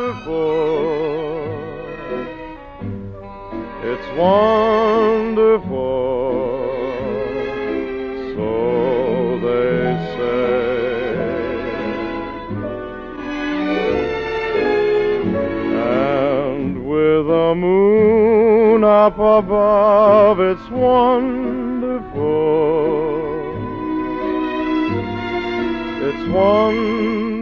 wonderful. It's wonderful, so they say. And with the moon up above, it's wonderful. It's wonderful.